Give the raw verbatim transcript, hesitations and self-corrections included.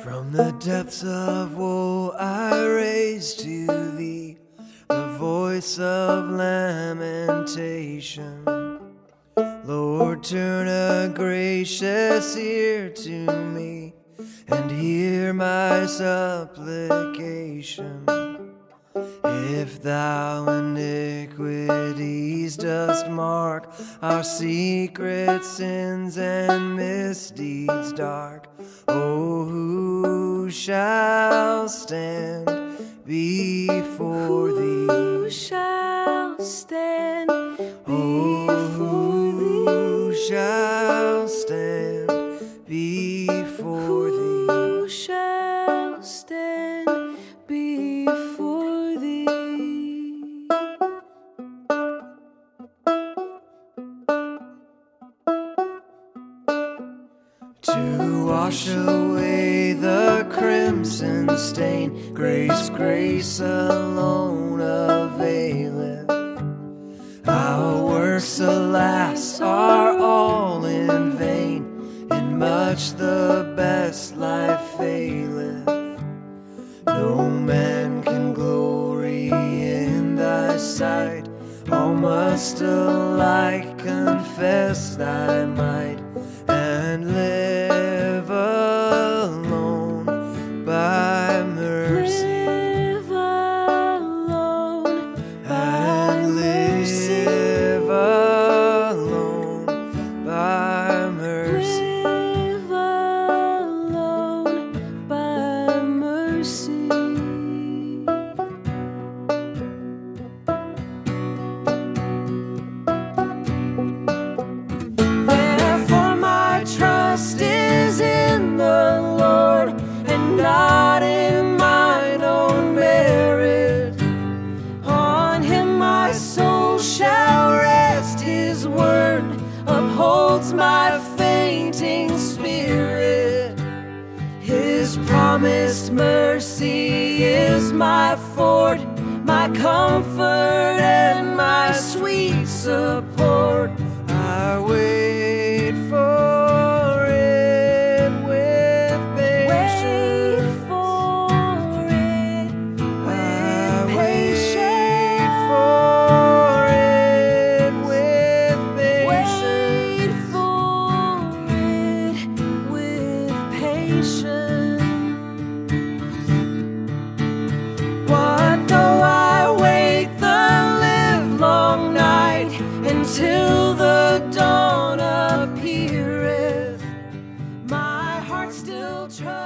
From the depths of woe I raise to thee the voice of lamentation. Lord, turn a gracious ear to me and hear my supplication. If thou iniquities dost mark our secret sins and misdeeds dark, oh, who shall stand before thee? Who shall stand Oh, before thee? who shall stand before thee? Who shall stand before thee? To wash away the crimson stain, grace, grace alone availeth. Our works, alas, are all in vain, in much the best life faileth. No man can glory in thy sight, all must alike confess thy might, and live alone by mercy. Live alone by And mercy. live alone by mercy. Live alone by mercy. Therefore my trust is in the Lord, and not in mine own merit. On him my soul shall rest, his word upholds my fainting spirit. His promised mercy is my fort, my comfort and my sweet support. I wait for it with patience. Wait for it I with wait patience. for it with patience. Wait for it with patience. What though I wait the livelong night, until the dawn appeareth, my heart still trusts.